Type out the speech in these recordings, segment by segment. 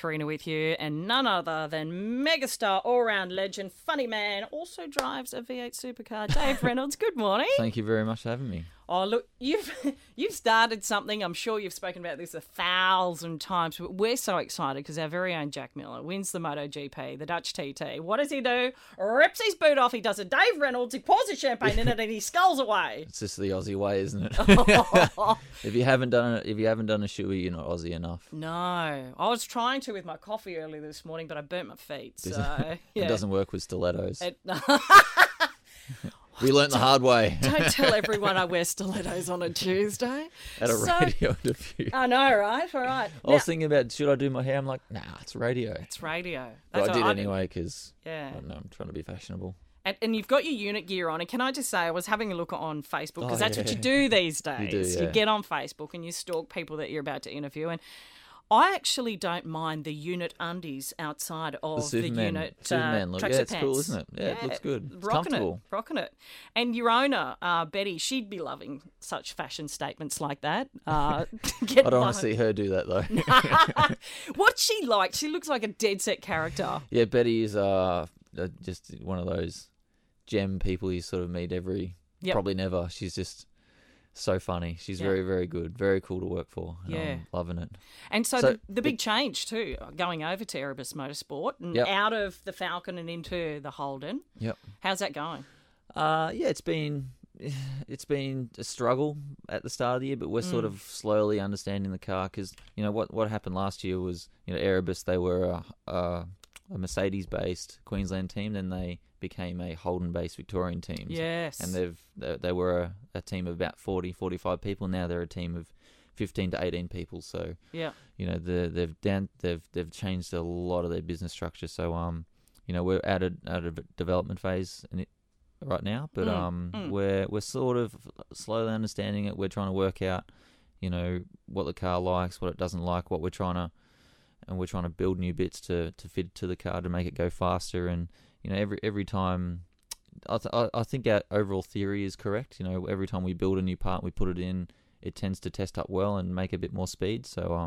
Karina with you, and none other than megastar, all-round legend, funny man, also drives a V8 supercar, Dave Reynolds. Good morning. Thank you very much for having me. Oh, look, you've started something. I'm sure you've spoken about this 1,000 times, but we're so excited because our very own Jack Miller wins the MotoGP, the Dutch TT. What does he do? Rips his boot off. He does a Dave Reynolds. He pours the champagne in it, and he sculls away. It's just the Aussie way, isn't it? If you haven't done a shoey, you're not Aussie enough. No, I was trying to with my coffee earlier this morning, but I burnt my feet. So yeah. It doesn't work with stilettos. It, We learnt the hard way. Don't tell everyone I wear stilettos on a Tuesday. At a radio interview. I know, right? All right. I was thinking about, should I do my hair? I'm like, nah, it's radio. It's radio. But I did anyway because yeah. I don't know, I'm trying to be fashionable. And you've got your unit gear on. And can I just say, I was having a look on Facebook because that's what you do these days. You do, yeah. You get on Facebook and you stalk people that you're about to interview. And I actually don't mind the unit undies outside of the unit Superman look. tracksuit Yeah, it's pants. cool, isn't it? Yeah, it looks good. It's comfortable. Rocking it. And your owner, Betty, she'd be loving such fashion statements like that. I don't want to see her do that, though. What's she like? She looks like a dead set character. Yeah, Betty is just one of those gem people you sort of meet probably never. She's just so funny. She's very, very good. Very cool to work for. And I'm loving it. And so the big change too, going over to Erebus Motorsport and out of the Falcon and into the Holden. Yep. How's that going? It's been a struggle at the start of the year, but we're sort of slowly understanding the car because what happened last year was Erebus, they were a Mercedes-based Queensland team, then they became a Holden-based Victorian team. Yes. And they were a team of about 40, 45 people. Now they're a team of 15 to 18 people. So they've changed a lot of their business structure. So we're at a development phase right now, but we're sort of slowly understanding it. We're trying to work out what the car likes, what it doesn't like, what we're trying to build new bits to fit to the car to make it go faster. And every time, I think our overall theory is correct. Every time we build a new part, we put it in, it tends to test up well and make a bit more speed. So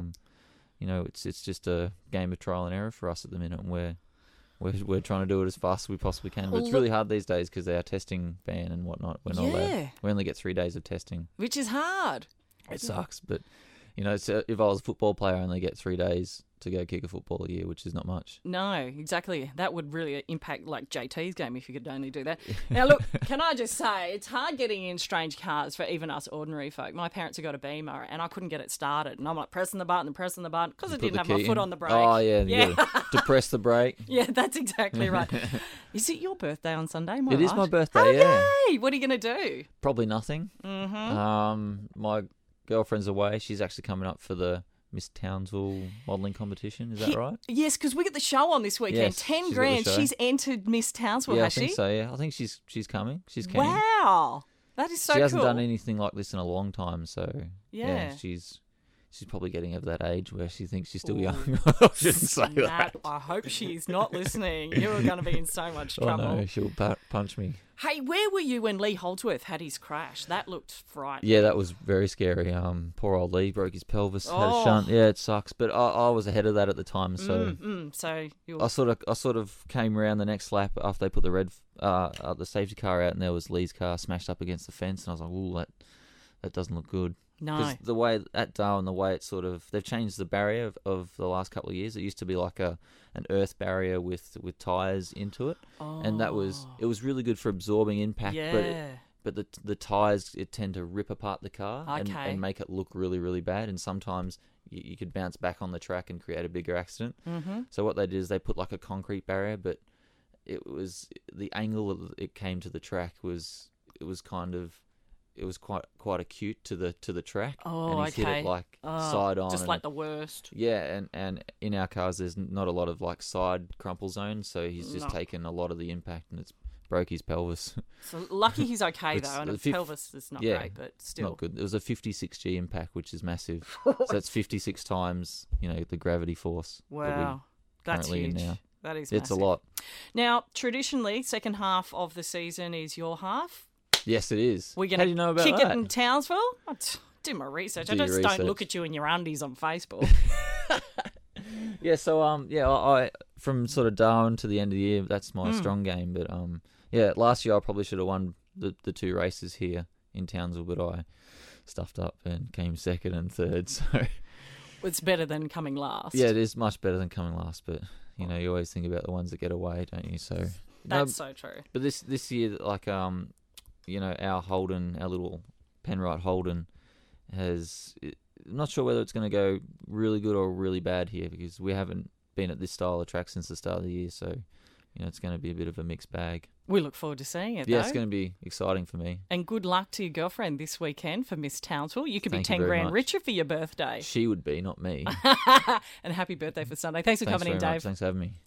it's just a game of trial and error for us at the minute, and we're trying to do it as fast as we possibly can. But it's really hard these days because our testing ban and whatnot. We're not allowed. We only get 3 days of testing, which is hard. It sucks, but. So if I was a football player, I only get 3 days to go kick a football a year, which is not much. No, exactly. That would really impact like JT's game if you could only do that. Now, look, can I just say, it's hard getting in strange cars for even us ordinary folk. My parents have got a Beamer and I couldn't get it started. And I'm like pressing the button because I didn't have my foot on the brake. Oh, yeah. To press the brake. Yeah, that's exactly right. Is it your birthday on Sunday? It is my birthday, Yay! What are you going to do? Probably nothing. Mm-hmm. My girlfriend's away. She's actually coming up for the Miss Townsville modelling competition. Is that right? Yes, because we get the show on this weekend. Yes, 10 grand. She's entered Miss Townsville, has she? I think so, yeah. I think she's coming. She's keen. Wow. That is so cool. She hasn't done anything like this in a long time, so yeah she's probably getting of that age where she thinks she's still young. I shouldn't say that. I hope she's not listening. You are going to be in so much trouble. Oh no, she'll punch me. Hey, where were you when Lee Holdsworth had his crash? That looked frightening. Yeah, that was very scary. Poor old Lee broke his pelvis, had a shunt. Yeah, it sucks. But I was ahead of that at the time, so I sort of came around the next lap after they put the safety car out, and there was Lee's car smashed up against the fence, and I was like, "Ooh, that doesn't look good." No, because the way at Darwin, the way it's they've changed the barrier of the last couple of years. It used to be like an earth barrier with tyres into it, and it was really good for absorbing impact. Yeah. But the tyres tend to rip apart the car and make it look really, really bad. And sometimes you could bounce back on the track and create a bigger accident. Mm-hmm. So what they did is they put like a concrete barrier, but it was the angle that it came to the track was quite acute to the track. Oh, and he's hit it like side on, just like the worst. Yeah, and in our cars there's not a lot of like side crumple zones, so he's just taken a lot of the impact and it's broke his pelvis. So lucky he's okay though, and his pelvis is not great, but still not good. It was a 56G impact, which is massive. So that's 56 times the gravity force. Wow, that's huge. In now. That is it's massive. a lot. Now, traditionally, second half of the season is your half. Yes, it is. We're going How do you know about kick that? it in Townsville? I do my research. I just don't look at you in your undies on Facebook. Yeah, so I from sort of Darwin to the end of the year, that's my strong game. But yeah, last year I probably should have won the 2 races here in Townsville, but I stuffed up and came second and third. So It's better than coming last. yeah, it is much better than coming last. But you always think about the ones that get away, don't you? So That's so true. But this year, like our Holden, our little Penrite Holden, I'm not sure whether it's going to go really good or really bad here because we haven't been at this style of track since the start of the year. So, it's going to be a bit of a mixed bag. We look forward to seeing it, Yeah, though. it's going to be exciting for me. And good luck to your girlfriend this weekend for Miss Townsville. You could Thank be you 10 very grand much. richer for your birthday. She would be, not me. And happy birthday for Sunday. Thanks for Thanks coming in, very Dave. much. Thanks for having me.